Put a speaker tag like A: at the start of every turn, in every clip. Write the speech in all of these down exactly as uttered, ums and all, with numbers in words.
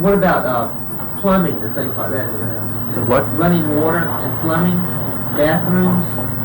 A: what about uh, plumbing and things like that in your house?
B: What?
A: Running water and plumbing, bathrooms.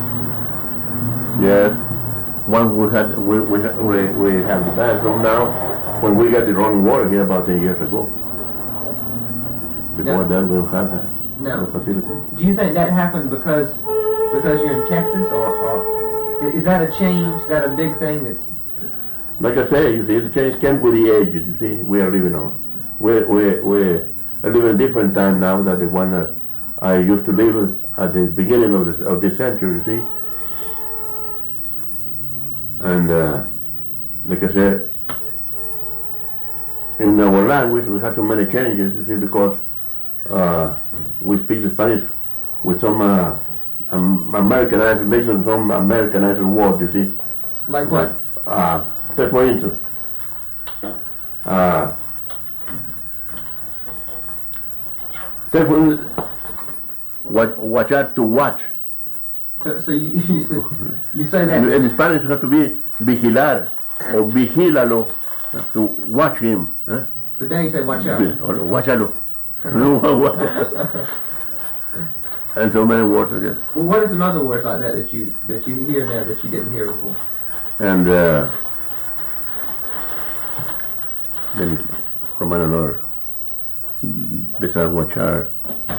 B: Yes. One we had we we we, we have the bathroom now. When we got the running water here about ten years ago. Before
A: No.
B: that, we don't have that.
A: No.
B: The facility.
A: Do you think that happened because because you're in Texas, or, or is that a change? Is that a big thing? That's, that's
B: Like I say, you see, the change came with the ages. You see, we are living on. We're we're we're living a different time now than the one that I used to live at the beginning of this of this century. You see. And uh, like I said, in our language we had so many changes, you see, because uh, we speak the Spanish with some uh, um, Americanized, based on some Americanized words, you see.
A: like what?
B: Uh, say for instance, uh, say for instance, watch, watch out to watch.
A: So, so you you say, you say that.
B: In Spanish, it has to be vigilar or vigílalo, to watch him. Eh?
A: But then you say watch out.
B: Or watchalo. And so many words again.
A: Well, what are some other words like that that you that you hear now that you didn't hear before?
B: And uh, then from another, besides watchar.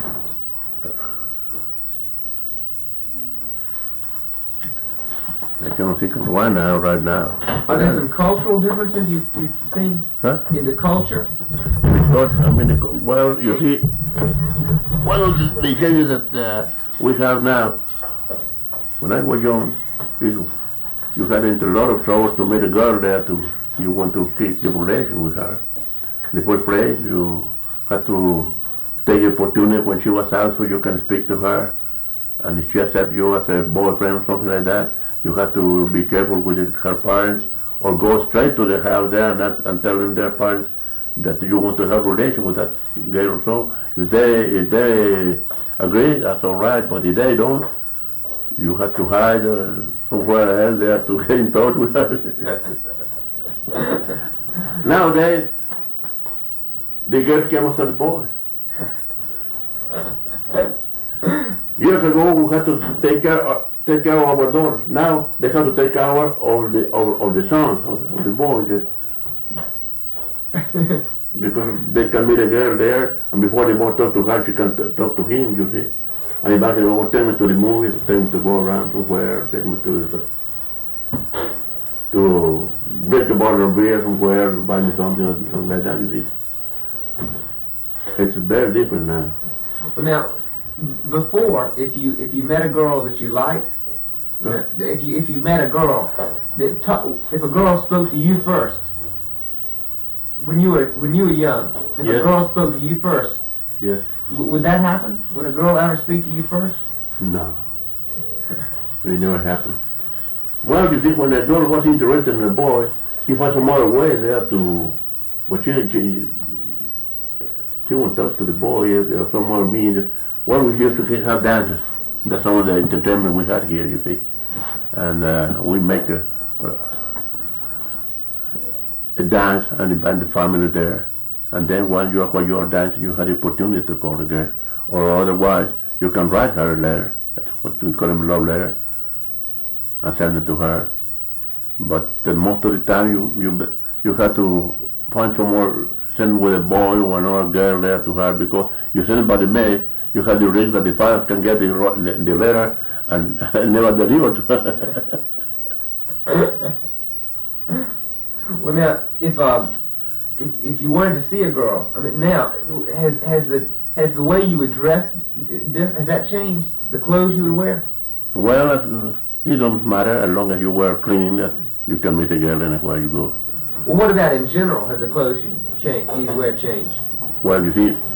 B: I cannot think of one now, right now.
A: Are there some cultural differences you've, you've seen
B: Huh?
A: in the culture?
B: Because, I mean, the, co- well, you see, one of the, the changes that uh, we have now, when I was young, you, you got into a lot of trouble to meet a girl there to, you want to keep the relation with her. In the first place, you had to take the opportunity when she was out so you can speak to her. And if she accepts you as a boyfriend or something like that, you have to be careful with her parents, or go straight to the house there and, not, and tell them their parents that you want to have a relation with that girl or so. If they, if they agree, that's all right, but if they don't, you have to hide uh, somewhere else there to get in touch with her. Nowadays, the girls came after the boys. Years ago, we had to take care of take care of our daughters. Now they have to take care of the of, of the sons of the, of the boys, yeah. Because they can meet a girl there, and before the boy talk to her, she can t- talk to him. You see, and back in oh, take me to the movies, take me to go around somewhere, take me to the, to drink a bottle of beer somewhere, buy me something, or something like that. You see, it's very different now.
A: Well, now, before, if you if you met a girl that you liked, you know, if you if you met a girl that ta- if a girl spoke to you first, when you were when you were young, if
B: Yes.
A: a girl spoke to you first,
B: Yes.
A: w- would that happen? Would a girl ever speak to you first?
B: No. It never happened. Well, you see, when the girl was interested in the boy, he found some other way there to, but she, she, she won't talk to the boy or some other means. Well, we used to have dances. That's all the entertainment we had here, you see. And uh, we make a, a dance and invite the family there. And then while you are, while you are dancing, you have the opportunity to call the girl. Or otherwise, you can write her a letter. That's what we call them, a love letter. And send it to her. But the most of the time, you you you have to find some more, send with a boy or another girl there to her, because you send it by the mail. You have the risk that the father can get the, the, the letter and never deliver to her.
A: Well, now, if um, if if you wanted to see a girl, I mean, now has has the has the way you were dressed, diff- has that changed? The clothes you would wear?
B: Well, uh, it don't matter as long as you wear clean. That you can meet a girl anywhere you go.
A: Well, what about in general? Have the clothes you change you wear changed?
B: Well, you see.